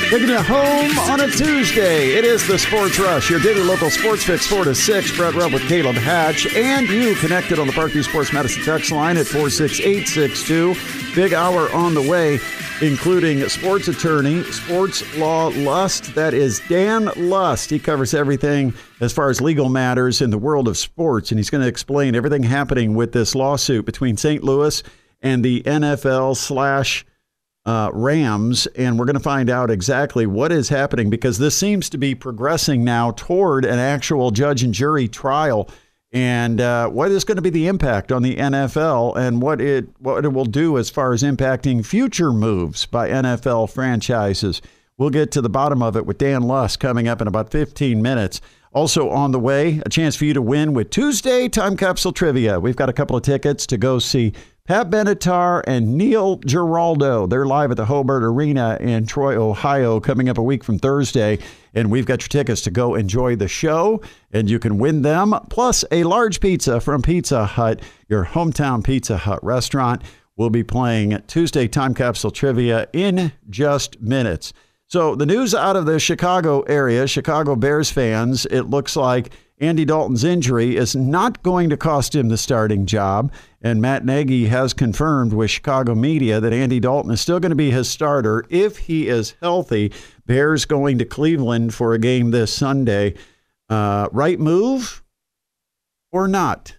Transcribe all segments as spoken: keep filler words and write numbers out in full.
Taking you home on a Tuesday. It is the Sports Rush, your daily local sports fix, four to six. Brett Rubb with Caleb Hatch. And you connected on the Parkview Sports Medicine text line at four six eight six two. Big hour on the way, including sports attorney, sports law Lust. That is Dan Lust. He covers everything as far as legal matters in the world of sports. And he's going to explain everything happening with this lawsuit between Saint Louis and the N F L slash Uh, Rams, and we're going to find out exactly what is happening, because this seems to be progressing now toward an actual judge and jury trial, and uh, what is going to be the impact on the N F L and what it what it will do as far as impacting future moves by N F L franchises. We'll get to the bottom of it with Dan Lust coming up in about fifteen minutes. Also on the way, a chance for you to win with Tuesday Time Capsule Trivia. We've got a couple of tickets to go see Pat Benatar and Neil Giraldo. They're live at the Hobart Arena in Troy, Ohio, coming up a week from Thursday. And we've got your tickets to go enjoy the show, and you can win them, plus a large pizza from Pizza Hut, your hometown Pizza Hut restaurant. We'll be playing Tuesday Time Capsule Trivia in just minutes. So the news out of the Chicago area, Chicago Bears fans, it looks like Andy Dalton's injury is not going to cost him the starting job. And Matt Nagy has confirmed with Chicago media that Andy Dalton is still going to be his starter if he is healthy. Bears going to Cleveland for a game this Sunday. Uh, right move or not?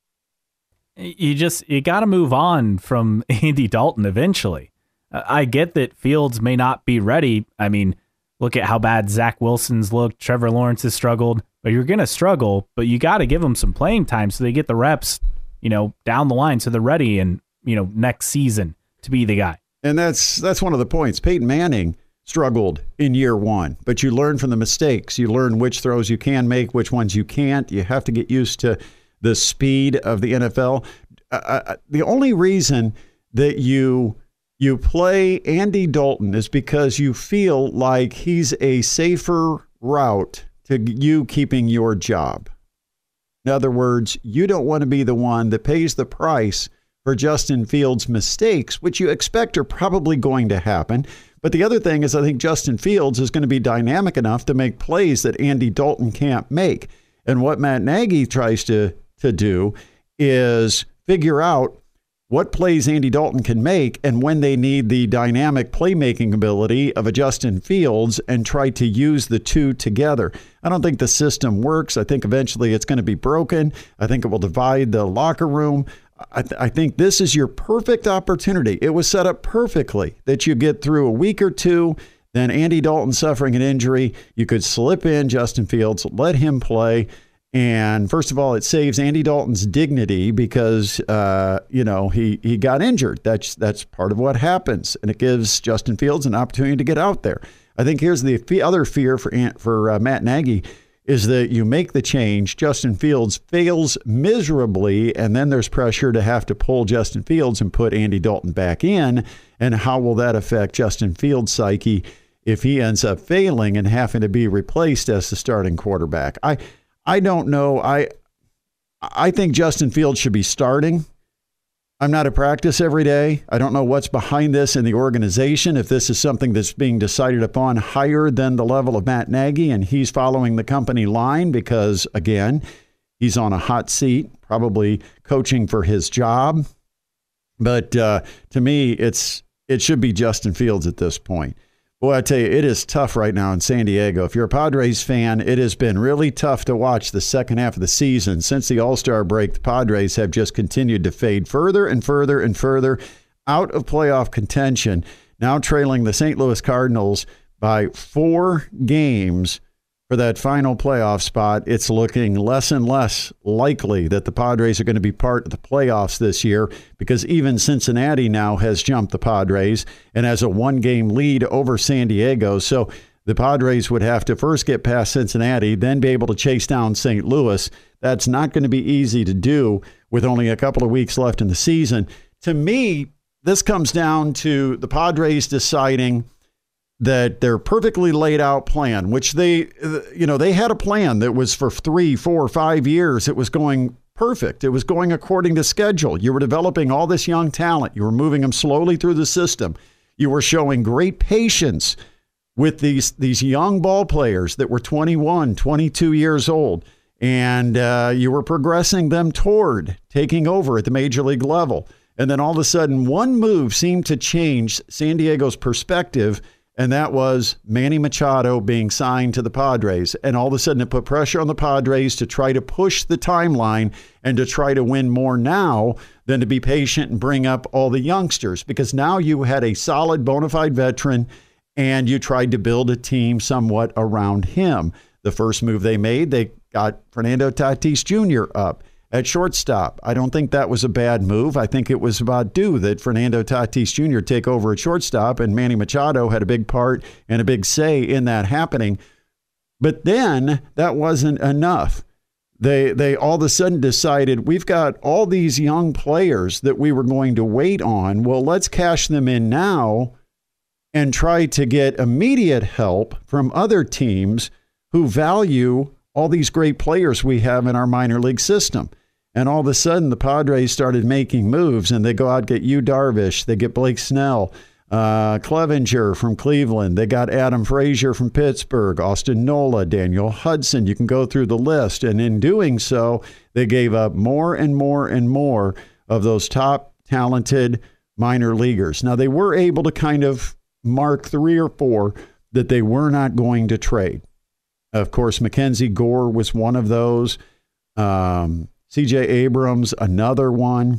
You just, you got to move on from Andy Dalton eventually. I get that Fields may not be ready. I mean, look at how bad Zach Wilson's looked. Trevor Lawrence has struggled. But you're going to struggle, but you got to give them some playing time so they get the reps, you know, down the line so they're ready and, you know, next season to be the guy. And that's that's one of the points. Peyton Manning struggled in year one, but you learn from the mistakes. You learn which throws you can make, which ones you can't. You have to get used to the speed of the N F L. Uh, the only reason that you you play Andy Dalton is because you feel like he's a safer route to you keeping your job. In other words, you don't want to be the one that pays the price for Justin Fields' mistakes, which you expect are probably going to happen. But the other thing is, I think Justin Fields is going to be dynamic enough to make plays that Andy Dalton can't make. And what Matt Nagy tries to, to do is figure out what plays Andy Dalton can make and when they need the dynamic playmaking ability of a Justin Fields, and try to use the two together. I don't think the system works. I think eventually it's going to be broken. I think it will divide the locker room. I, th- I think this is your perfect opportunity. It was set up perfectly that you get through a week or two, then Andy Dalton suffering an injury. You could slip in Justin Fields, let him play. And first of all, it saves Andy Dalton's dignity because, uh, you know, he, he got injured. That's that's part of what happens. And it gives Justin Fields an opportunity to get out there. I think here's the f- other fear for for uh, Matt Nagy is that you make the change, Justin Fields fails miserably, and then there's pressure to have to pull Justin Fields and put Andy Dalton back in. And how will that affect Justin Fields' psyche if he ends up failing and having to be replaced as the starting quarterback? I I don't know. I I think Justin Fields should be starting. I'm not at practice every day. I don't know what's behind this in the organization, if this is something that's being decided upon higher than the level of Matt Nagy and he's following the company line because, again, he's on a hot seat, probably coaching for his job. But uh, to me, it's it should be Justin Fields at this point. Boy, I tell you, it is tough right now in San Diego. If you're a Padres fan, it has been really tough to watch the second half of the season. Since the All-Star break, the Padres have just continued to fade further and further and further out of playoff contention, now trailing the Saint Louis Cardinals by four games for that final playoff spot. It's looking less and less likely that the Padres are going to be part of the playoffs this year because even Cincinnati now has jumped the Padres and has a one-game lead over San Diego. So the Padres would have to first get past Cincinnati, then be able to chase down Saint Louis. That's not going to be easy to do with only a couple of weeks left in the season. To me, this comes down to the Padres deciding that their perfectly laid out plan, which they, you know, they had a plan that was for three, four, five years. It was going perfect. It was going according to schedule. You were developing all this young talent. You were moving them slowly through the system. You were showing great patience with these these young ball players that were twenty-one, twenty-two years old, and uh, you were progressing them toward taking over at the major league level. And then all of a sudden, one move seemed to change San Diego's perspective, and that was Manny Machado being signed to the Padres. And all of a sudden, it put pressure on the Padres to try to push the timeline and to try to win more now than to be patient and bring up all the youngsters. Because now you had a solid, bona fide veteran, and you tried to build a team somewhat around him. The first move they made, they got Fernando Tatis Junior up at shortstop. I don't think that was a bad move. I think it was about due that Fernando Tatis Junior take over at shortstop, and Manny Machado had a big part and a big say in that happening. But then that wasn't enough. They they all of a sudden decided, we've got all these young players that we were going to wait on. Well, let's cash them in now and try to get immediate help from other teams who value all these great players we have in our minor league system. And all of a sudden, the Padres started making moves, and they go out and get Yu Darvish. They get Blake Snell, uh, Clevenger from Cleveland. They got Adam Frazier from Pittsburgh, Austin Nola, Daniel Hudson. You can go through the list. And in doing so, they gave up more and more and more of those top talented minor leaguers. Now, they were able to kind of mark three or four that they were not going to trade. Of course, Mackenzie Gore was one of those. Um, C J Abrams, another one.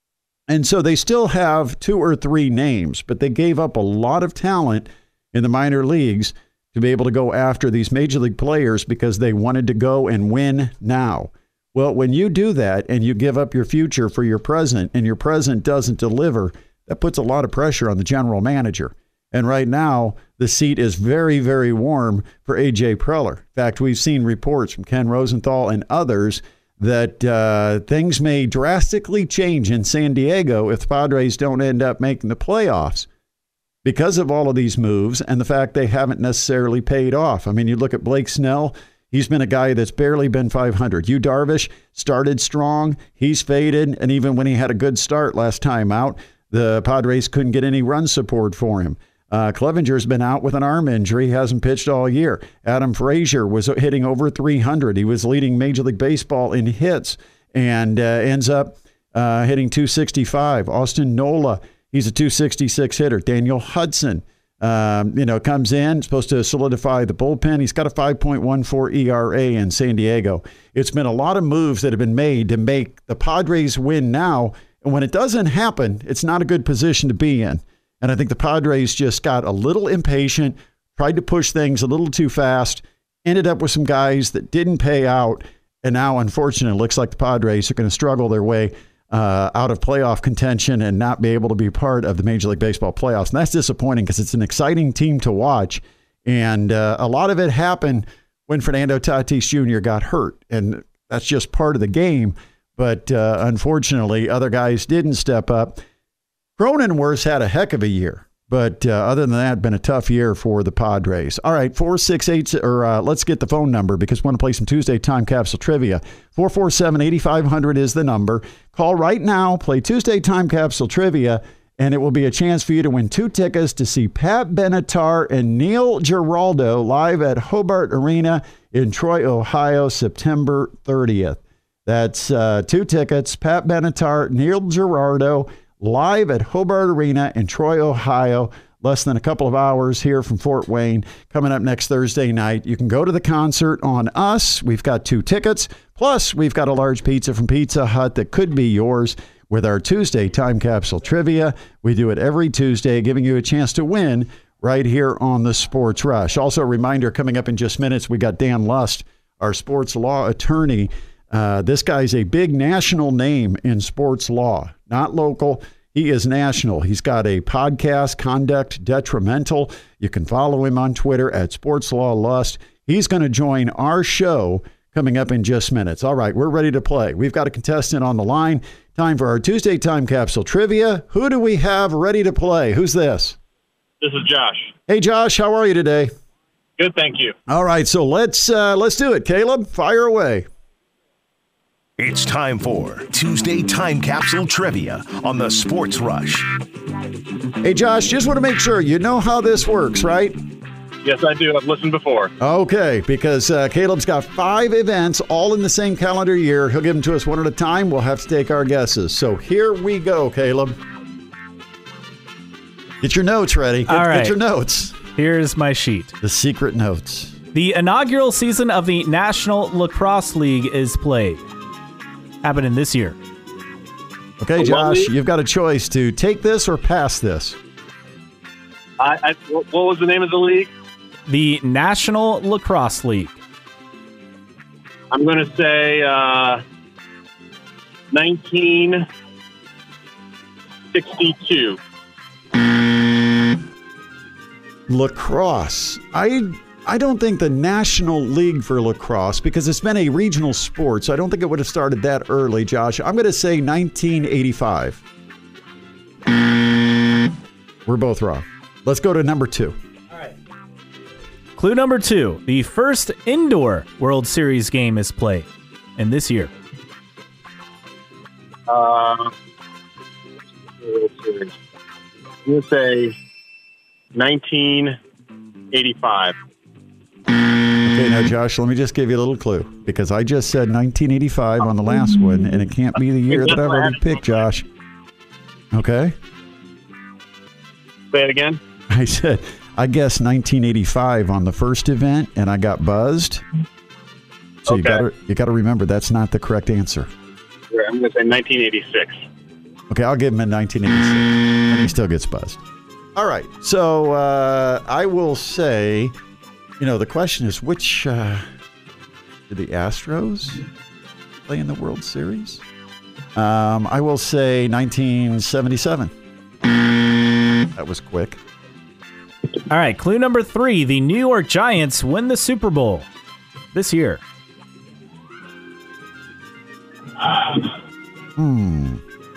And so they still have two or three names, but they gave up a lot of talent in the minor leagues to be able to go after these major league players because they wanted to go and win now. Well, when you do that and you give up your future for your present and your present doesn't deliver, that puts a lot of pressure on the general manager. And right now, the seat is very, very warm for A J Preller. In fact, we've seen reports from Ken Rosenthal and others that uh, things may drastically change in San Diego if the Padres don't end up making the playoffs because of all of these moves and the fact they haven't necessarily paid off. I mean, you look at Blake Snell. He's been a guy that's barely been five hundred. Yu Darvish started strong. He's faded. And even when he had a good start last time out, the Padres couldn't get any run support for him. Uh, Clevenger's been out with an arm injury. He hasn't pitched all year. Adam Frazier was hitting over three hundred. He was leading Major League Baseball in hits and uh, ends up uh, hitting two sixty-five. Austin Nola, he's a two sixty-six hitter. Daniel Hudson, um, you know, comes in, supposed to solidify the bullpen. He's got a five point one four E R A in San Diego. It's been a lot of moves that have been made to make the Padres win now. And when it doesn't happen, it's not a good position to be in. And I think the Padres just got a little impatient, tried to push things a little too fast, ended up with some guys that didn't pay out. And now, unfortunately, it looks like the Padres are going to struggle their way uh, out of playoff contention and not be able to be part of the Major League Baseball playoffs. And that's disappointing because it's an exciting team to watch. And uh, a lot of it happened when Fernando Tatis Junior got hurt. And that's just part of the game. But uh, unfortunately, other guys didn't step up. Cronenworth had a heck of a year, but uh, other than that, been a tough year for the Padres. All right, four six eight, or uh, let's get the phone number because we want to play some Tuesday Time Capsule Trivia. four four seven, eight five zero zero is the number. Call right now, play Tuesday Time Capsule Trivia, and it will be a chance for you to win two tickets to see Pat Benatar and Neil Giraldo live at Hobart Arena in Troy, Ohio, September thirtieth. That's uh, two tickets, Pat Benatar, Neil Giraldo, live at Hobart Arena in Troy, Ohio, less than a couple of hours here from Fort Wayne, coming up next Thursday night. You can go to the concert on us. We've got two tickets. Plus, we've got a large pizza from Pizza Hut that could be yours with our Tuesday Time Capsule Trivia. We do it every Tuesday, giving you a chance to win right here on the Sports Rush. Also, a reminder, coming up in just minutes, we got Dan Lust, our sports law attorney. Uh, this guy's a big national name in sports law, not local. He is national. He's got a podcast, Conduct Detrimental. You can follow him on Twitter at Sports Law Lust. He's going to join our show coming up in just minutes. All right, we're ready to play. We've got a contestant on the line. Time for our Tuesday Time Capsule Trivia. Who do we have ready to play? Who's this? This is Josh. Hey, Josh, how are you today? Good, thank you. All right, so let's uh, let's do it. Caleb, fire away. It's time for Tuesday Time Capsule Trivia on the Sports Rush. Hey, Josh, just want to make sure you know how this works, right? Yes, I do. I've listened before. Okay, because uh, Caleb's got five events all in the same calendar year. He'll give them to us one at a time. We'll have to take our guesses. So here we go, Caleb. Get your notes ready. Get, all right. Get your notes. Here's my sheet. The secret notes. The inaugural season of the National Lacrosse League is played. Happening this year. Okay, Josh, you've got a choice to take this or pass this. I, I, what was the name of the league? The National Lacrosse League. I'm going to say uh, nineteen sixty-two. Lacrosse. I I don't think the National League for Lacrosse, because it's been a regional sport, so I don't think it would have started that early, Josh. I'm going to say nineteen eighty-five. We're both wrong. Let's go to number two. All right. Clue number two. The first indoor World Series game is played in this year. Uh, World Series. I'm going to say nineteen eighty-five. Okay, now, Josh, let me just give you a little clue, because I just said nineteen eighty-five on the last one, and it can't be the year that I've already picked, Josh. Okay? Say it again. I said, I guessed nineteen eighty-five on the first event, and I got buzzed. So Okay. you got to you got to remember that's not the correct answer. I'm going to say nineteen eighty-six. Okay, I'll give him a nineteen eighty-six, and he still gets buzzed. All right, so uh, I will say, you know, the question is, which uh, did the Astros play in the World Series? Um, I will say nineteen seventy-seven. That was quick. All right, clue number three. The New York Giants win the Super Bowl this year. Hmm.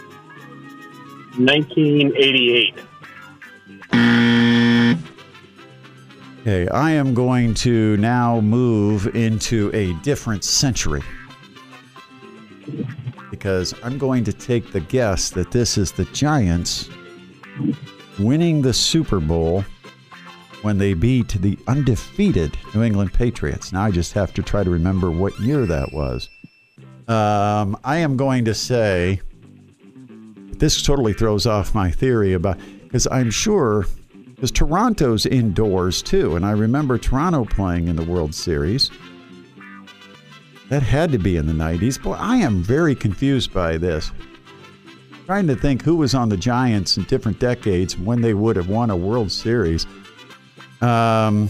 nineteen eighty-eight. Okay, I am going to now move into a different century, because I'm going to take the guess that this is the Giants winning the Super Bowl when they beat the undefeated New England Patriots. Now I just have to try to remember what year that was. Um, I am going to say, this totally throws off my theory about, because I'm sure, because Toronto's indoors too, and I remember Toronto playing in the World Series. That had to be in the nineties. Boy, I am very confused by this. Trying to think who was on the Giants in different decades when they would have won a World Series. Um,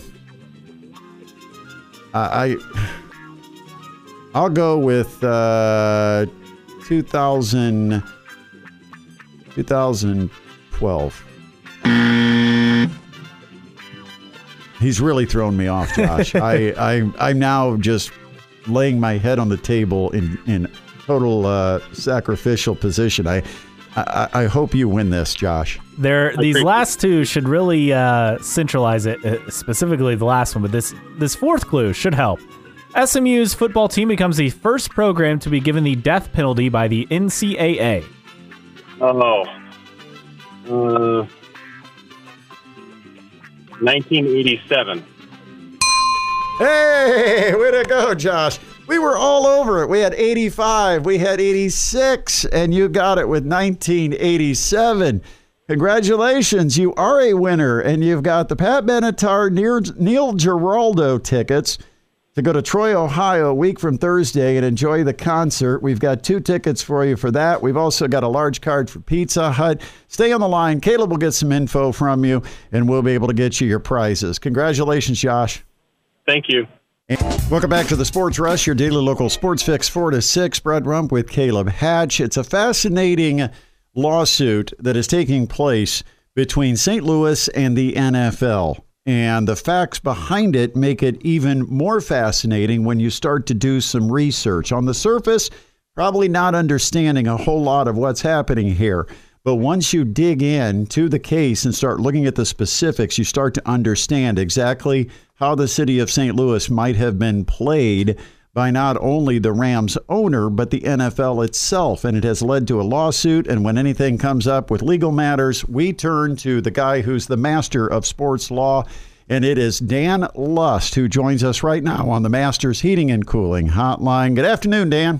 I, I'll go with uh, two thousand, twenty twelve. He's really thrown me off, Josh. I, I, I'm now just laying my head on the table in, in total uh, sacrificial position. I, I I hope you win this, Josh. There, these last two should really uh, centralize it, uh, specifically the last one, but this, this fourth clue should help. S M U's football team becomes the first program to be given the death penalty by the N C double A. Oh. Uh, nineteen eighty-seven. Hey, way to go, Josh. We were all over it. We had eighty-five, we had eighty-six, and you got it with nineteen eighty-seven. Congratulations, you are a winner, and you've got the Pat Benatar Neil, Neil Giraldo tickets to go to Troy, Ohio, a week from Thursday and enjoy the concert. We've got two tickets for you for that. We've also got a large card for Pizza Hut. Stay on the line. Caleb will get some info from you, and we'll be able to get you your prizes. Congratulations, Josh. Thank you. Welcome back to the Sports Rush, your daily local sports fix, four to six. Brett Rump with Caleb Hatch. It's a fascinating lawsuit that is taking place between Saint Louis and the N F L. And the facts behind it make it even more fascinating when you start to do some research. On the surface, probably not understanding a whole lot of what's happening here. But once you dig in to the case and start looking at the specifics, you start to understand exactly how the city of Saint Louis might have been played by not only the Rams owner, but the N F L itself. And it has led to a lawsuit. And when anything comes up with legal matters, we turn to the guy who's the master of sports law And it is Dan Lust who joins us right now on the Masters Heating and Cooling Hotline. Good afternoon, Dan.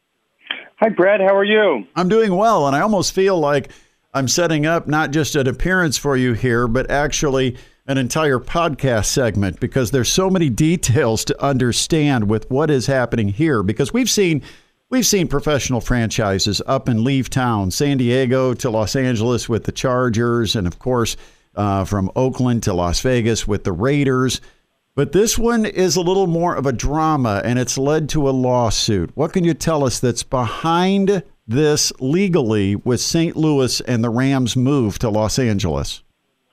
Hi, Brad. How are you? I'm doing well, and I almost feel like I'm setting up not just an appearance for you here, but actually an entire podcast segment, because there's so many details to understand with what is happening here. Because we've seen we've seen professional franchises up and leave town, San Diego to Los Angeles with the Chargers, and of course uh, from Oakland to Las Vegas with the Raiders. But this one is a little more of a drama, and it's led to a lawsuit. What can you tell us that's behind this legally with Saint Louis and the Rams' move to Los Angeles?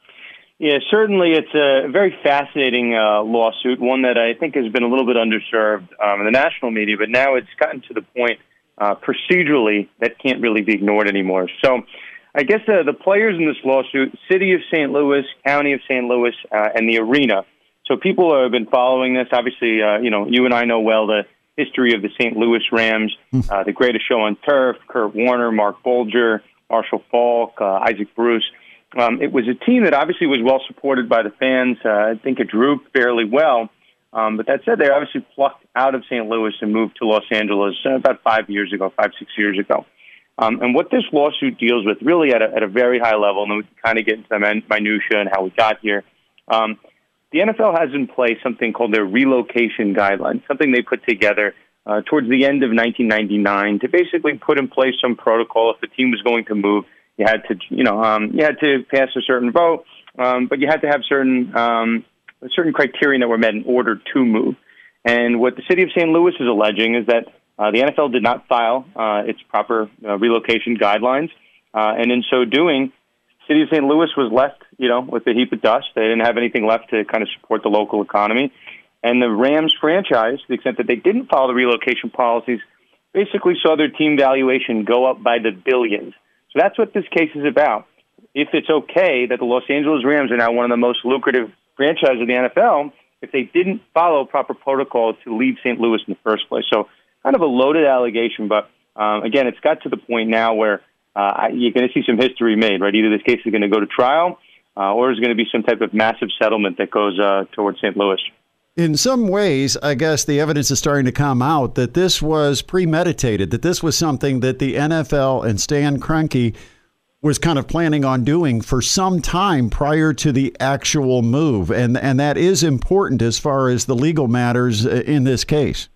Yeah, certainly it's a very fascinating uh, lawsuit, one that I think has been a little bit underserved um, in the national media, but now it's gotten to the point uh, procedurally that can't really be ignored anymore. So I guess uh, the players in this lawsuit, City of Saint Louis, County of Saint Louis, uh, and the arena. So people have been following this. Obviously, uh, you know, you and I know well the history of the Saint Louis Rams, uh, the greatest show on turf, Kurt Warner, Mark Bolger, Marshall Faulk, uh, Isaac Bruce. Um, it was a team that obviously was well supported by the fans. Uh, I think it drew fairly well. Um, but that said, they obviously plucked out of Saint Louis and moved to Los Angeles uh, about five years ago, five, six years ago. Um, and what this lawsuit deals with, really at a, at a very high level, and then we can kind of get into the min- minutia and how we got here. Um, the N F L has in place something called their relocation guidelines, something they put together uh, towards the end of nineteen ninety-nine to basically put in place some protocol if the team was going to move. You had to, you know, um, you had to pass a certain vote, um, but you had to have certain um, certain criteria that were met in order to move. And what the city of Saint Louis is alleging is that uh, the N F L did not file uh, its proper uh, relocation guidelines, uh, and in so doing, the city of Saint Louis was left, you know, with a heap of dust. They didn't have anything left to kind of support the local economy. And the Rams franchise, to the extent that they didn't follow the relocation policies, basically saw their team valuation go up by the billions. So that's what this case is about. If it's okay that the Los Angeles Rams are now one of the most lucrative franchises of the N F L, if they didn't follow proper protocol to leave Saint Louis in the first place. So kind of a loaded allegation, but um, again, it's got to the point now where uh, you're going to see some history made, right? Either this case is going to go to trial uh, or there's going to be some type of massive settlement that goes uh, towards Saint Louis. In some ways, I guess the evidence is starting to come out that this was premeditated, that this was something that the N F L and Stan Kroenke was kind of planning on doing for some time prior to the actual move. And and that is important as far as the legal matters in this case.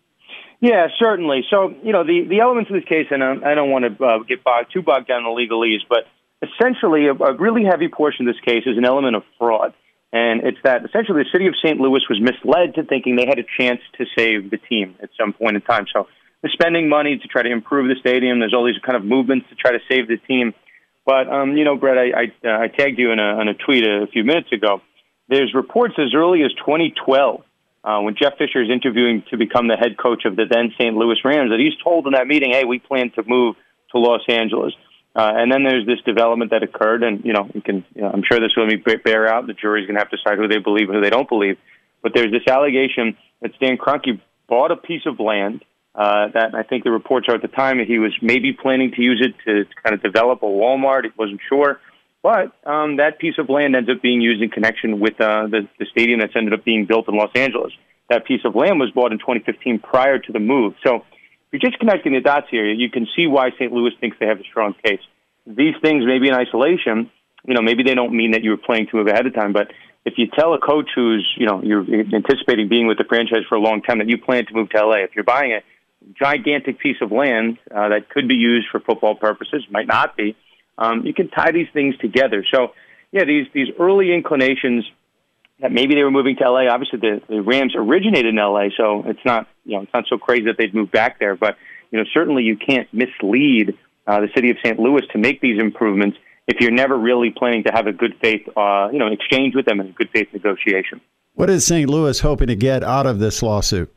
Yeah, certainly. So, you know, the, the elements of this case, and I, I don't want to uh, get bogged, too bogged down in the legalese, but essentially a, a really heavy portion of this case is an element of fraud. And it's that essentially the city of Saint Louis was misled to thinking they had a chance to save the team at some point in time. So they're spending money to try to improve the stadium. There's all these kind of movements to try to save the team. But, um, you know, Brett, I, I, uh, I tagged you in a, in a tweet a few minutes ago. There's reports as early as twenty twelve, uh, when Jeff Fisher is interviewing to become the head coach of the then Saint Louis Rams, that he's told in that meeting, hey, we plan to move to Los Angeles. Uh, and then there's this development that occurred, and, you know, you can, you know, I'm sure this will be bear out. The jury's going to have to decide who they believe and who they don't believe. But there's this allegation that Stan Kroenke bought a piece of land uh, that I think the reports are at the time that he was maybe planning to use it to, to kind of develop a Walmart. He wasn't sure. But um, that piece of land ends up being used in connection with uh, the, the stadium that's ended up being built in Los Angeles. That piece of land was bought in twenty fifteen prior to the move. So if you're just connecting the dots here, you can see why Saint Louis thinks they have a strong case. These things may be in isolation. You know, maybe they don't mean that you were planning to move ahead of time, but if you tell a coach who's, you know, you're anticipating being with the franchise for a long time that you plan to move to L A, if you're buying a gigantic piece of land uh, that could be used for football purposes, might not be, um, you can tie these things together. So, yeah, these these early inclinations that maybe they were moving to L A. Obviously, the, the Rams originated in L A, so it's not, you know, it's not so crazy that they'd move back there. But, you know, certainly you can't mislead uh, the city of Saint Louis to make these improvements if you're never really planning to have a good faith, uh, you know, exchange with them and a good faith negotiation. What is Saint Louis hoping to get out of this lawsuit?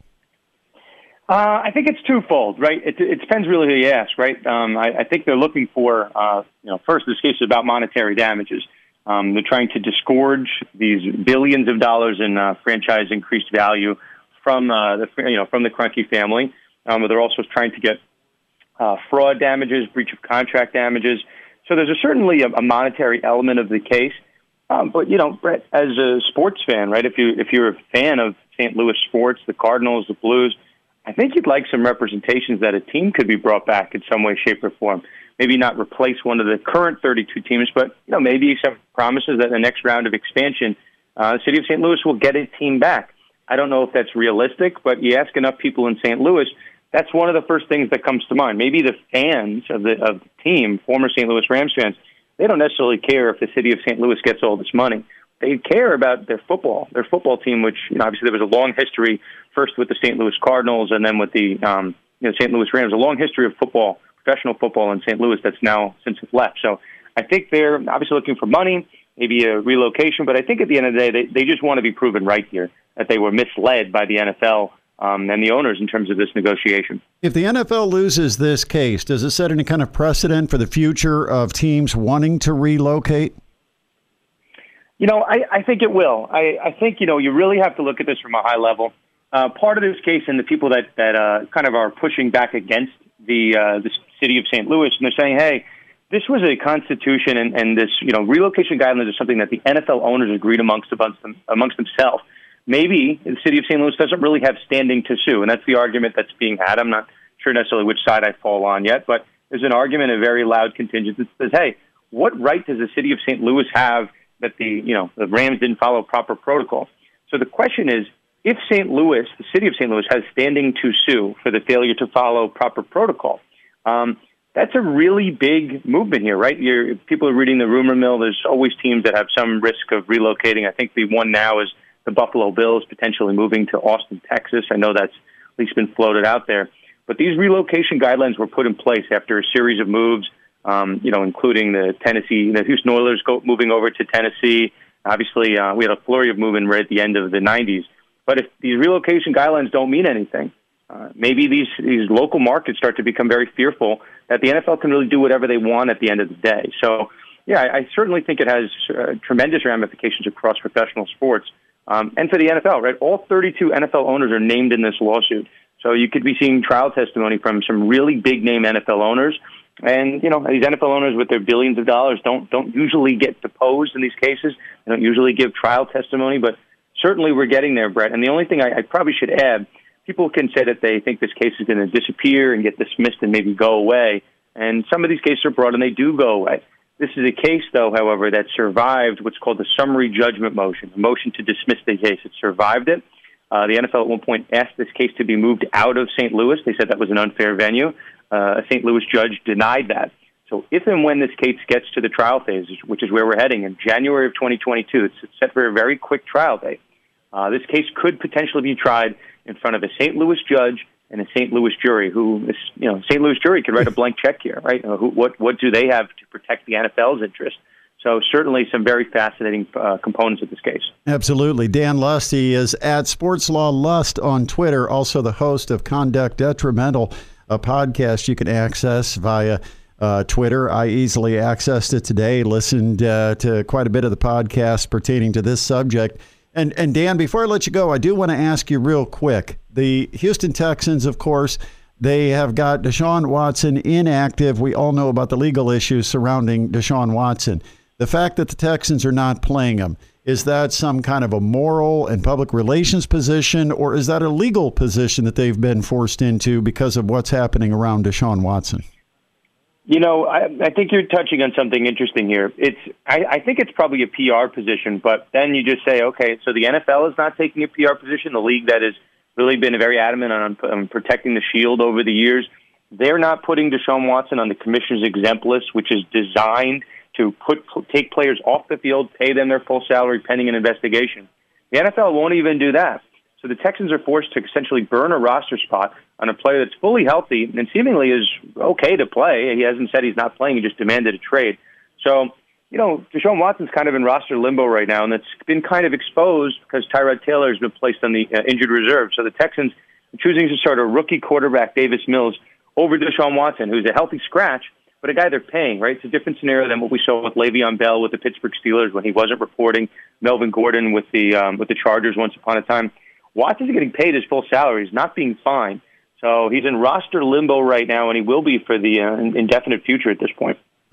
Uh, I think it's twofold, right? It, it depends really who you ask, right? Um, I, I think they're looking for, uh, you know, first, this case is about monetary damages. Um, they're trying to disgorge these billions of dollars in uh, franchise increased value from uh, the, you know, from the Kroenke family. Um, but they're also trying to get uh, fraud damages, breach of contract damages. So there's a, certainly a, a monetary element of the case. Um, but you know, Brett, as a sports fan, right? If you if you're a fan of Saint Louis sports, the Cardinals, the Blues, I think you'd like some representations that a team could be brought back in some way, shape, or form. Maybe not replace one of the current thirty-two teams, but you know, maybe some promises that the next round of expansion, uh, the city of Saint Louis will get a team back. I don't know if that's realistic, but you ask enough people in Saint Louis, that's one of the first things that comes to mind. Maybe the fans of the of the team, former Saint Louis Rams fans, they don't necessarily care if the city of Saint Louis gets all this money. They care about their football, their football team, which, you know, obviously there was a long history, first with the Saint Louis Cardinals and then with the um, you know, Saint Louis Rams, a long history of football, professional football in Saint Louis that's now since it's left. So I think they're obviously looking for money, maybe a relocation, but I think at the end of the day, they, they just want to be proven right here, that they were misled by the N F L um, and the owners in terms of this negotiation. If the N F L loses this case, does it set any kind of precedent for the future of teams wanting to relocate? You know, I, I think it will. I, I think, you know, you really have to look at this from a high level. Uh, part of this case and the people that, that uh, kind of are pushing back against the uh, the city of Saint Louis, and they're saying, hey, this was a constitution and, and this, you know, relocation guidelines is something that the N F L owners agreed amongst, amongst, them, amongst themselves. Maybe the city of Saint Louis doesn't really have standing to sue, and that's the argument that's being had. I'm not sure necessarily which side I fall on yet, but there's an argument, a very loud contingent that says, hey, what right does the city of Saint Louis have that the, you know, the Rams didn't follow proper protocol? So the question is, if Saint Louis, the city of Saint Louis, has standing to sue for the failure to follow proper protocol, um, that's a really big movement here, right? You're, people are reading the rumor mill. There's always teams that have some risk of relocating. I think the one now is the Buffalo Bills potentially moving to Austin, Texas. I know that's at least been floated out there. But these relocation guidelines were put in place after a series of moves, um, you know, including the Tennessee, the Houston Oilers go, moving over to Tennessee. Obviously, uh, we had a flurry of movement right at the end of the nineties. But if these relocation guidelines don't mean anything, uh, maybe these, these local markets start to become very fearful that the N F L can really do whatever they want at the end of the day. So, yeah, I, I certainly think it has uh, tremendous ramifications across professional sports. Um, and for the N F L, right? All thirty-two N F L owners are named in this lawsuit. So you could be seeing trial testimony from some really big-name N F L owners. And, you know, these N F L owners with their billions of dollars don't don't usually get deposed in these cases. They don't usually give trial testimony, but certainly we're getting there, Brett. And the only thing I, I probably should add, people can say that they think this case is going to disappear and get dismissed and maybe go away. And some of these cases are brought and they do go away. This is a case, though, however, that survived what's called the summary judgment motion, a motion to dismiss the case. It survived it. Uh, the N F L at one point asked this case to be moved out of Saint Louis. They said that was an unfair venue. Uh, a Saint Louis judge denied that. So if and when this case gets to the trial phase, which is where we're heading in January of twenty twenty-two, it's set for a very quick trial date. Uh, this case could potentially be tried in front of a Saint Louis judge and a Saint Louis jury. Who, is, you know, Saint Louis jury could write a blank check here, right? Uh, who, what what do they have to protect the N F L's interest? So certainly some very fascinating uh, components of this case. Absolutely. Dan Lust, he is at Sports Law Lust on Twitter, also the host of Conduct Detrimental, a podcast you can access via uh, Twitter. I easily accessed it today, listened uh, to quite a bit of the podcast pertaining to this subject. And, and Dan, before I let you go, I do want to ask you real quick. The Houston Texans, of course, they have got Deshaun Watson inactive. We all know about the legal issues surrounding Deshaun Watson. The fact that the Texans are not playing him, is that some kind of a moral and public relations position, or is that a legal position that they've been forced into because of what's happening around Deshaun Watson? You know, I, I think you're touching on something interesting here. It's, I, I think it's probably a P R position, but then you just say, okay, so the N F L is not taking a P R position, the league that has really been very adamant on, on protecting the shield over the years. They're not putting Deshaun Watson on the commissioner's exempt list, which is designed to put take players off the field, pay them their full salary pending an investigation. The N F L won't even do that. So the Texans are forced to essentially burn a roster spot on a player that's fully healthy and seemingly is okay to play. He hasn't said he's not playing. He just demanded a trade. So, you know, Deshaun Watson's kind of in roster limbo right now, and it's been kind of exposed because Tyrod Taylor has been placed on the uh, injured reserve. So the Texans are choosing to start a rookie quarterback, Davis Mills, over Deshaun Watson, who's a healthy scratch, but a guy they're paying, right? It's a different scenario than what we saw with Le'Veon Bell with the Pittsburgh Steelers when he wasn't reporting, Melvin Gordon with the um, with the Chargers once upon a time. Watson's getting paid his full salary. He's not being fined. So he's in roster limbo right now, and he will be for the uh, indefinite future at this point.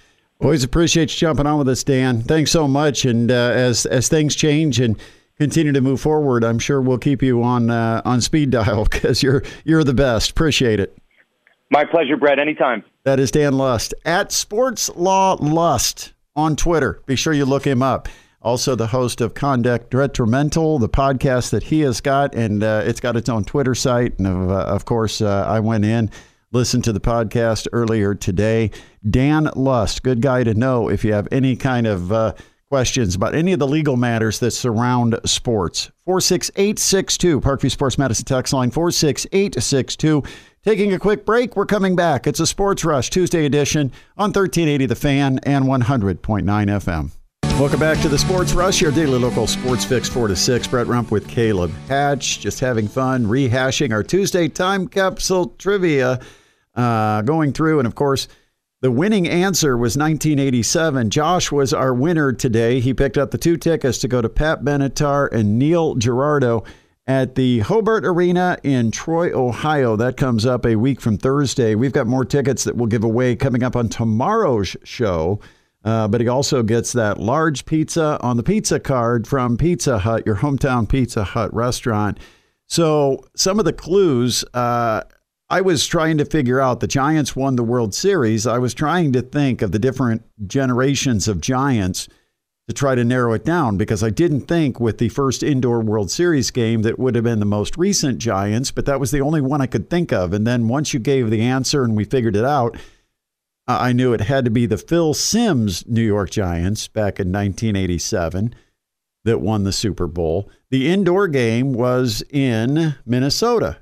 Always appreciate you jumping on with us, Dan. Thanks so much. And uh, as as things change and continue to move forward, I'm sure we'll keep you on uh, on speed dial because you're you're the best. Appreciate it. My pleasure, Brett. Anytime. That is Dan Lust at Sports Law Lust on Twitter. Be sure you look him up. Also the host of Conduct Detrimental, the podcast that he has got, and uh, it's got its own Twitter site. And of, uh, of course, uh, I went in, listened to the podcast earlier today. Dan Lust, good guy to know if you have any kind of uh, questions about any of the legal matters that surround sports. four six eight six two, Parkview Sports Medicine text line, four six eight six two. Taking a quick break, we're coming back. It's a Sports Rush Tuesday edition on thirteen eighty The Fan and one hundred point nine F M. Welcome back to the Sports Rush, your daily local sports fix, four to six. Brett Rump with Caleb Hatch, just having fun, rehashing our Tuesday time capsule trivia, uh, going through. And, of course, the winning answer was nineteen eighty-seven. Josh was our winner today. He picked up the two tickets to go to Pat Benatar and Neil Girardo at the Hobart Arena in Troy, Ohio. That comes up a week from Thursday. We've got more tickets that we'll give away coming up on tomorrow's show. Uh, but he also gets that large pizza on the pizza card from Pizza Hut, your hometown Pizza Hut restaurant. So some of the clues, uh, I was trying to figure out, the Giants won the World Series. I was trying to think of the different generations of Giants to try to narrow it down, because I didn't think with the first indoor World Series game that would have been the most recent Giants, but that was the only one I could think of. And then once you gave the answer and we figured it out, uh, I knew it had to be the Phil Simms New York Giants back in nineteen eighty-seven that won the Super Bowl. The indoor game was in Minnesota,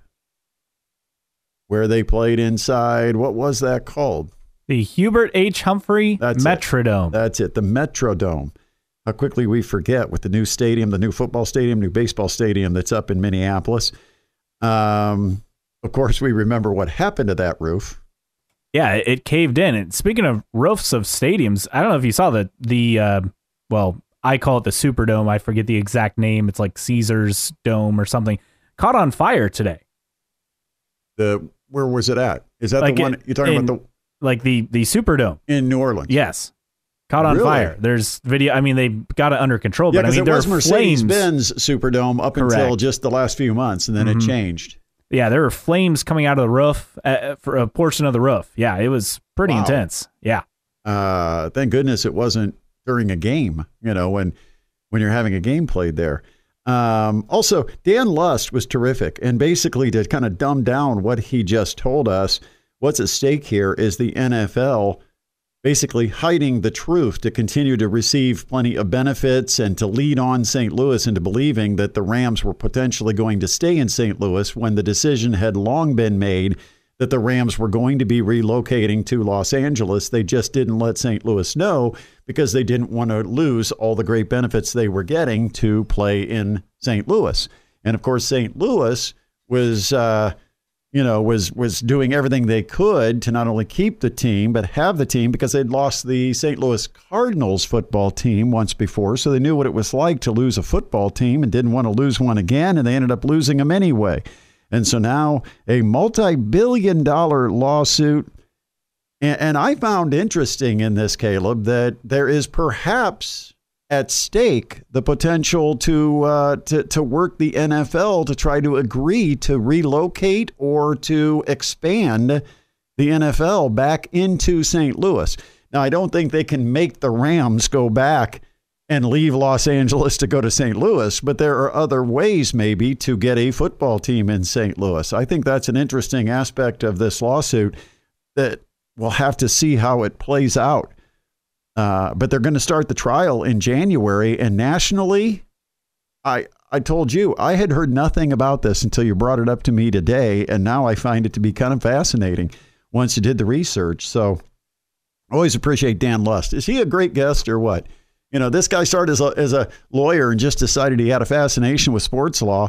where they played inside, what was that called? The Hubert H. Humphrey That's Metrodome. It. That's it, the Metrodome. How quickly we forget with the new stadium, the new football stadium, new baseball stadium that's up in Minneapolis. Um, of course, we remember what happened to that roof. Yeah, it caved in. And speaking of roofs of stadiums, I don't know if you saw the, the uh, well, I call it the Superdome. I forget the exact name. It's like Caesar's Dome or something. Caught on fire today. The Where was it at? Is that like the one it, you're talking in, about? The Like the, the Superdome. In New Orleans? Yes. Caught on really? fire. There's video. I mean, they got it under control. Yeah, but I mean, it there was are Mercedes-Benz Superdome up Correct. until just the last few months, and then mm-hmm. it changed. Yeah, there were flames coming out of the roof uh, for a portion of the roof. Yeah, it was pretty wow. intense. Yeah. Uh, thank goodness it wasn't during a game, you know, when when you're having a game played there. Um, also, Dan Lust was terrific. And basically, to kind of dumb down what he just told us, what's at stake here is the N F L basically hiding the truth to continue to receive plenty of benefits and to lead on Saint Louis into believing that the Rams were potentially going to stay in Saint Louis when the decision had long been made that the Rams were going to be relocating to Los Angeles. They just didn't let Saint Louis know because they didn't want to lose all the great benefits they were getting to play in Saint Louis. And of course, Saint Louis was, uh, you know, was was doing everything they could to not only keep the team, but have the team, because they'd lost the Saint Louis Cardinals football team once before. So they knew what it was like to lose a football team and didn't want to lose one again. And they ended up losing them anyway. And so now a multi-billion dollar lawsuit. And, and I found interesting in this, Caleb, that there is perhaps at stake the potential to, uh, to to work the N F L to try to agree to relocate or to expand the N F L back into Saint Louis. Now, I don't think they can make the Rams go back and leave Los Angeles to go to Saint Louis, but there are other ways maybe to get a football team in Saint Louis. I think that's an interesting aspect of this lawsuit that we'll have to see how it plays out. Uh, but they're going to start the trial in January, and nationally, I I told you, I had heard nothing about this until you brought it up to me today, and now I find it to be kind of fascinating once you did the research. So always appreciate Dan Lust. Is he a great guest or what? You know, this guy started as a, as a lawyer and just decided he had a fascination with sports law.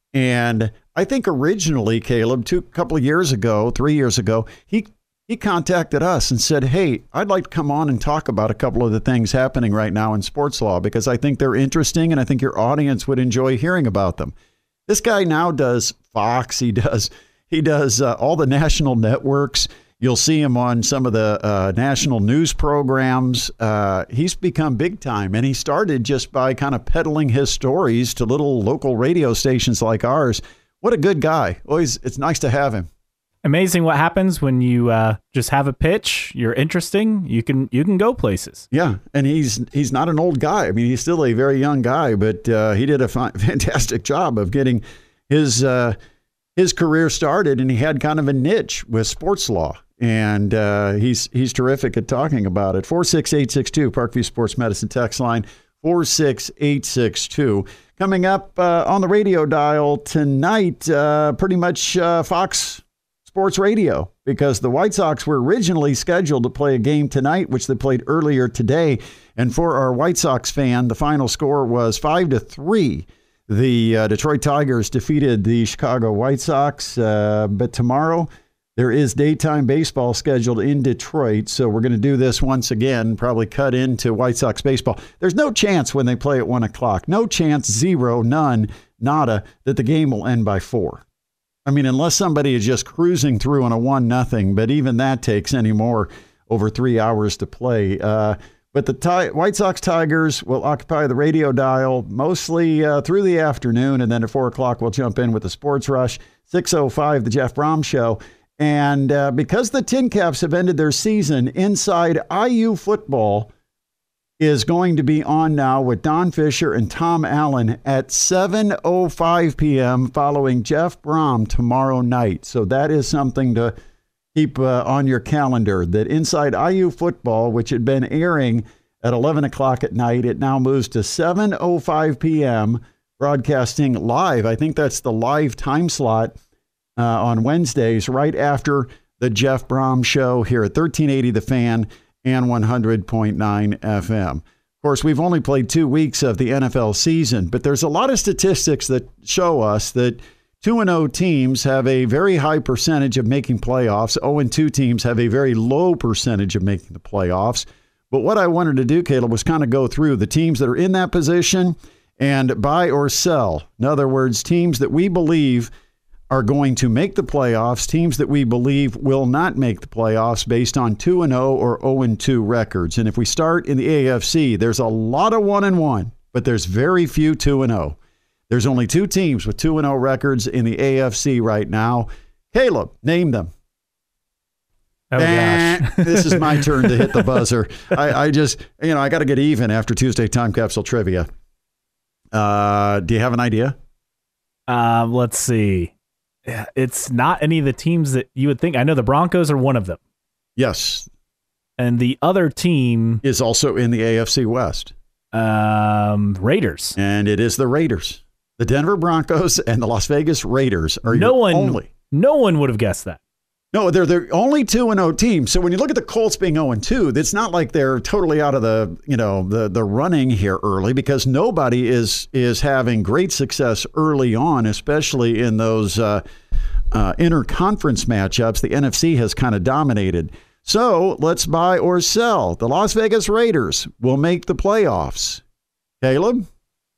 And I think originally, Caleb, two couple of years ago, three years ago, he He contacted us and said, hey, I'd like to come on and talk about a couple of the things happening right now in sports law because I think they're interesting and I think your audience would enjoy hearing about them. This guy now does Fox. He does he does uh, all the national networks. You'll see him on some of the uh, national news programs. Uh, he's become big time, and he started just by kind of peddling his stories to little local radio stations like ours. What a good guy. Always, it's nice to have him. Amazing what happens when you uh, just have a pitch. You're interesting. You can you can go places. Yeah, and he's he's not an old guy. I mean, he's still a very young guy, but uh, he did a fi- fantastic job of getting his uh, his career started, and he had kind of a niche with sports law, and uh, he's he's terrific at talking about it. four six eight six two, Parkview Sports Medicine text line, four six eight six two. Coming up uh, on the radio dial tonight, uh, pretty much uh, Fox Sports Radio, because the White Sox were originally scheduled to play a game tonight, which they played earlier today. And for our White Sox fan, the final score was five to three. The uh, Detroit Tigers defeated the Chicago White Sox. Uh, but tomorrow there is daytime baseball scheduled in Detroit. So we're going to do this once again, probably cut into White Sox baseball. There's no chance when they play at one o'clock. No chance, zero, none, nada, that the game will end by four. I mean, unless somebody is just cruising through on a one nothing, but even that takes any more over three hours to play. Uh, but the Ti- White Sox Tigers will occupy the radio dial mostly uh, through the afternoon, and then at four o'clock we'll jump in with the Sports Rush, six oh five, the Jeff Brom Show. And uh, because the Tin Caps have ended their season, Inside I U Football is going to be on now with Don Fisher and Tom Allen at seven oh five p.m. following Jeff Brom tomorrow night. So that is something to keep uh, on your calendar, that Inside I U Football, which had been airing at eleven o'clock at night, it now moves to seven oh five p.m., broadcasting live. I think that's the live time slot uh, on Wednesdays, right after the Jeff Brom Show here at thirteen eighty The Fan and one hundred point nine F M. Of course, we've only played two weeks of the N F L season, but there's a lot of statistics that show us that two and oh teams have a very high percentage of making playoffs. oh and two teams have a very low percentage of making the playoffs. But what I wanted to do, Caleb, was kind of go through the teams that are in that position and buy or sell. In other words, teams that we believe are going to make the playoffs, teams that we believe will not make the playoffs based on two and oh or oh and two records. And if we start in the A F C, there's a lot of one and one, but there's very few two and oh. There's only two teams with two and oh records in the A F C right now. Caleb, name them. Oh, gosh. This is my turn to hit the buzzer. I, I just, you know, I got to get even after Tuesday Time Capsule Trivia. Uh, do you have an idea? Uh, let's see. It's not any of the teams that you would think. I know the Broncos are one of them. Yes. And the other team is also in the A F C West. Um, Raiders. And it is the Raiders. The Denver Broncos and the Las Vegas Raiders are no your one, only. No one would have guessed that. No, they're the only two and oh teams. So when you look at the Colts being oh and two, it's not like they're totally out of the, you know, the the running here early, because nobody is is having great success early on, especially in those uh, uh, interconference matchups. The N F C has kind of dominated. So let's buy or sell. The Las Vegas Raiders will make the playoffs. Caleb?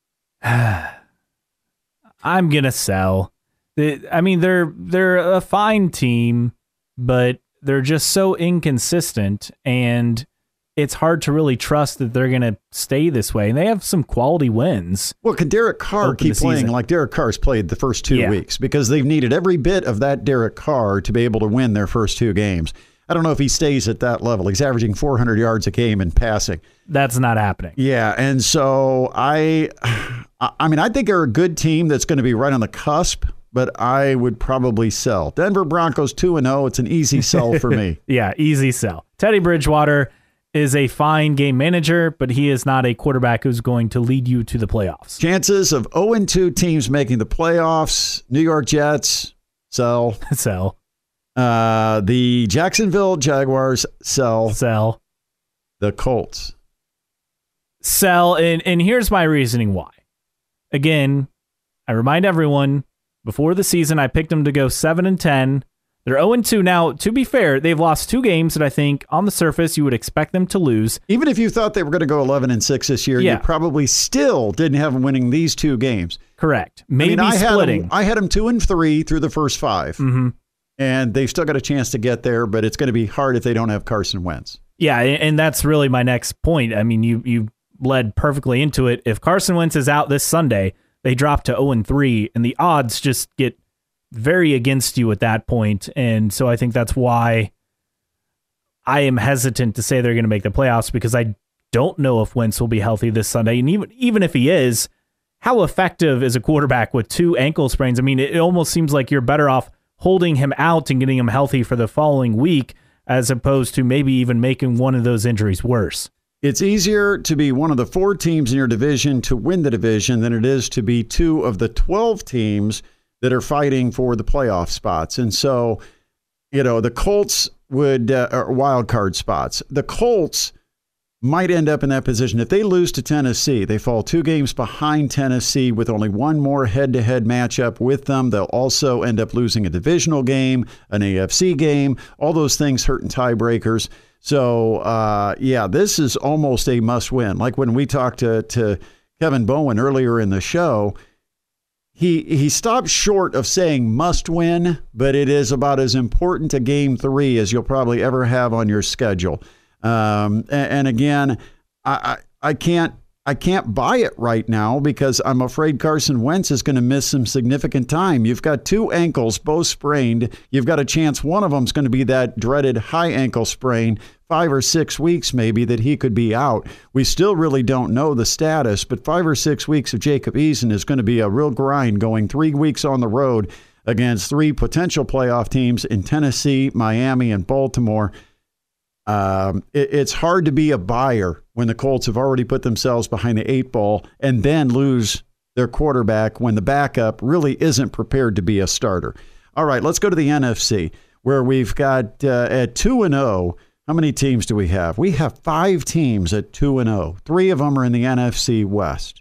I'm gonna sell. I mean, they're they're a fine team, but they're just so inconsistent, and it's hard to really trust that they're going to stay this way. And they have some quality wins. Well, could Derek Carr keep playing season. like Derek Carr's played the first two yeah. weeks? Because they've needed every bit of that Derek Carr to be able to win their first two games. I don't know if he stays at that level. He's averaging four hundred yards a game in passing. That's not happening. Yeah, and so I, I mean, I think they're a good team that's going to be right on the cusp, but I would probably sell. Denver Broncos two and oh. It's an easy sell for me. Yeah, easy sell. Teddy Bridgewater is a fine game manager, but he is not a quarterback who's going to lead you to the playoffs. Chances of oh and two teams making the playoffs: New York Jets, sell. Sell. Uh, the Jacksonville Jaguars, sell. Sell. The Colts. Sell. And, and here's my reasoning why. Again, I remind everyone, before the season, I picked them to go seven and ten. They're oh and two now. To be fair, they've lost two games that I think on the surface you would expect them to lose. Even if you thought they were going to go eleven and six this year, yeah. you probably still didn't have them winning these two games. Correct. Maybe I mean, I splitting. Had them, I had them two and three through the first five. Mm-hmm. and they've still got a chance to get there, but it's going to be hard if they don't have Carson Wentz. Yeah, and that's really my next point. I mean, you you led perfectly into it. If Carson Wentz is out this Sunday, they drop to oh and three, and the odds just get very against you at that point. And so I think that's why I am hesitant to say they're going to make the playoffs, because I don't know if Wentz will be healthy this Sunday. And even even if he is, how effective is a quarterback with two ankle sprains? I mean, it almost seems like you're better off holding him out and getting him healthy for the following week, as opposed to maybe even making one of those injuries worse. It's easier to be one of the four teams in your division to win the division than it is to be two of the twelve teams that are fighting for the playoff spots. And so, you know, the Colts would, uh, or wild card spots, the Colts might end up in that position. If they lose to Tennessee, they fall two games behind Tennessee with only one more head-to-head matchup with them. They'll also end up losing a divisional game, an A F C game. All those things hurt in tiebreakers. So, uh, yeah, this is almost a must-win. Like when we talked to, to Kevin Bowen earlier in the show, he he stopped short of saying must-win, but it is about as important a game three as you'll probably ever have on your schedule. Um, and, and again, I, I, I can't I can't buy it right now because I'm afraid Carson Wentz is going to miss some significant time. You've got two ankles, both sprained. You've got a chance one of them's going to be that dreaded high ankle sprain, five or six weeks maybe that he could be out. We still really don't know the status, but five or six weeks of Jacob Eason is going to be a real grind, going three weeks on the road against three potential playoff teams in Tennessee, Miami, and Baltimore. Um, it, it's hard to be a buyer when the Colts have already put themselves behind the eight ball and then lose their quarterback when the backup really isn't prepared to be a starter. All right, let's go to the N F C, where we've got uh, at two and oh. How many teams do we have? We have five teams at two and oh. Three of them are in the N F C West.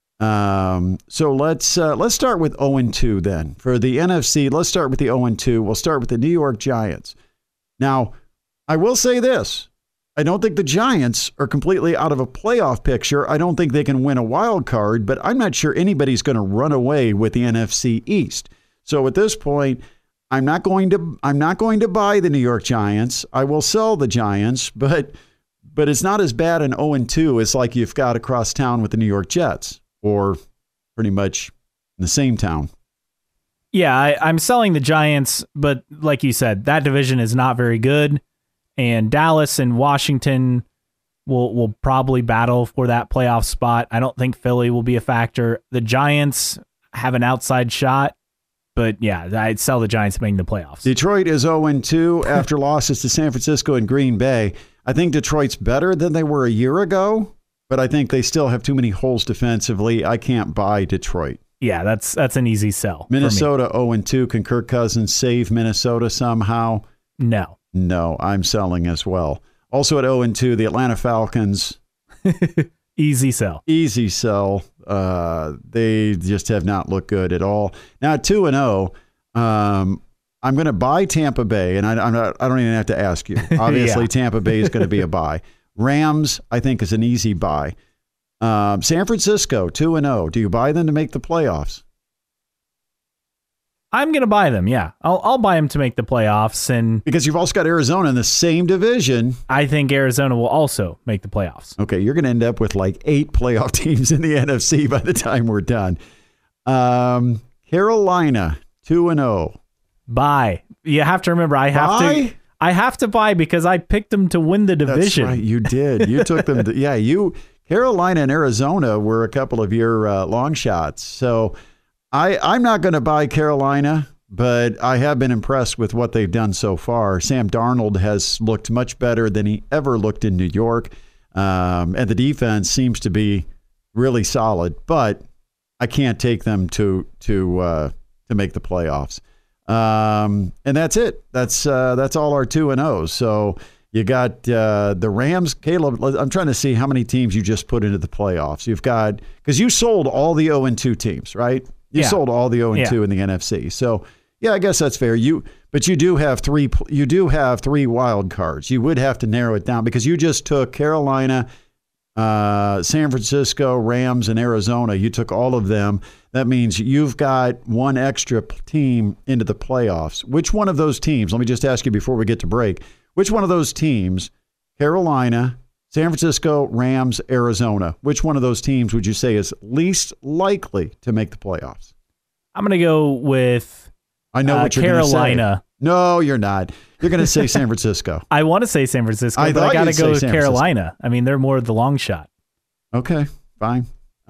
Um, so let's uh, let's start with oh and two then. For the N F C, let's start with the oh and two. We'll start with the New York Giants. Now, I will say this. I don't think the Giants are completely out of a playoff picture. I don't think they can win a wild card, but I'm not sure anybody's going to run away with the N F C East. So at this point, I'm not going to I'm not going to buy the New York Giants. I will sell the Giants, but but it's not as bad an oh and two as like you've got across town with the New York Jets, or pretty much in the same town. Yeah, I, I'm selling the Giants, but like you said, that division is not very good. And Dallas and Washington will will probably battle for that playoff spot. I don't think Philly will be a factor. The Giants have an outside shot, but yeah, I'd sell the Giants making the playoffs. Detroit is oh and two after losses to San Francisco and Green Bay. I think Detroit's better than they were a year ago, but I think they still have too many holes defensively. I can't buy Detroit. Yeah, that's that's an easy sell. Minnesota oh and two. Can Kirk Cousins save Minnesota somehow? No. No, I'm selling as well. Also at oh and two, the Atlanta Falcons. Easy sell. Easy sell. Uh, they just have not looked good at all. Now at two and oh, um, I'm going to buy Tampa Bay, and I, I'm not, I don't even have to ask you. Obviously, yeah. Tampa Bay is going to be a buy. Rams, I think, is an easy buy. Um, San Francisco, two and oh. Do you buy them to make the playoffs? I'm going to buy them, yeah. I'll I'll buy them to make the playoffs. And because you've also got Arizona in the same division. I think Arizona will also make the playoffs. Okay, you're going to end up with like eight playoff teams in the N F C by the time we're done. Um, Carolina, two and oh. Buy. You have to remember, I have buy? to I have to buy because I picked them to win the division. That's right, you did. You took them to, yeah, you, Carolina and Arizona were a couple of your uh, long shots. So I, I'm not going to buy Carolina, but I have been impressed with what they've done so far. Sam Darnold has looked much better than he ever looked in New York, um, and the defense seems to be really solid. But I can't take them to to uh, to make the playoffs, um, and that's it. That's uh, that's all our two and O's. So you got uh, the Rams. Caleb, I'm trying to see how many teams you just put into the playoffs. You've got, because you sold all the oh and two teams, right? You yeah. sold all the oh and two yeah. in the N F C. So, yeah, I guess that's fair. You, but you do have three. You do have three wild cards. You would have to narrow it down because you just took Carolina, uh, San Francisco, Rams, and Arizona. You took all of them. That means you've got one extra team into the playoffs. Which one of those teams, let me just ask you before we get to break, which one of those teams, Carolina, San Francisco, Rams, Arizona, which one of those teams would you say is least likely to make the playoffs? I'm going to go with I know uh, what you're Carolina. Gonna say. No, you're not. You're going to say San Francisco. I want to say San Francisco, I but I got to you'd go say with San Carolina. I mean, they're more the long shot. Okay, fine.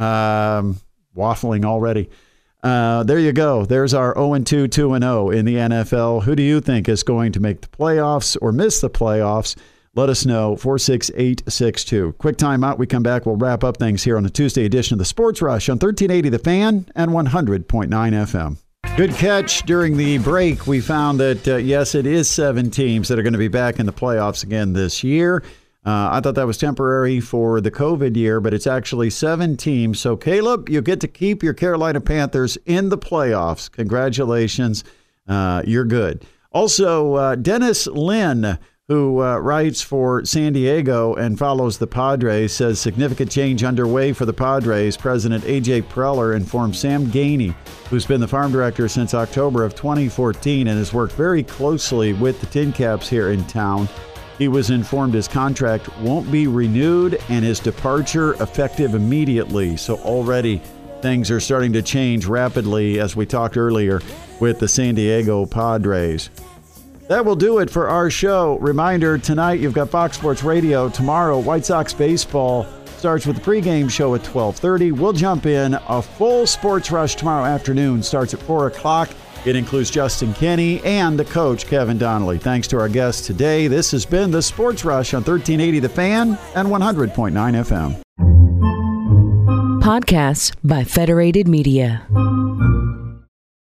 Um, waffling already. Uh, there you go. There's our oh and two, two and oh in the N F L. Who do you think is going to make the playoffs or miss the playoffs? Let us know, four six eight six two. Quick time out. We come back. We'll wrap up things here on the Tuesday edition of the Sports Rush on thirteen eighty The Fan and one hundred point nine F M. Good catch. During the break, we found that, uh, yes, it is seven teams that are going to be back in the playoffs again this year. Uh, I thought that was temporary for the COVID year, but it's actually seven teams. So, Caleb, you get to keep your Carolina Panthers in the playoffs. Congratulations. Uh, you're good. Also, uh, Dennis Lynn, who uh, writes for San Diego and follows the Padres, says significant change underway for the Padres. President A J Preller informed Sam Gainey, who's been the farm director since October of twenty fourteen and has worked very closely with the Tin Caps here in town. He was informed his contract won't be renewed and his departure effective immediately. So already things are starting to change rapidly, as we talked earlier, with the San Diego Padres. That will do it for our show. Reminder, tonight you've got Fox Sports Radio. Tomorrow, White Sox baseball starts with the pregame show at twelve thirty. We'll jump in. A full Sports Rush tomorrow afternoon starts at four o'clock. It includes Justin Kenny and the coach, Kevin Donnelly. Thanks to our guests today. This has been the Sports Rush on thirteen eighty The Fan and one hundred point nine F M. Podcasts by Federated Media.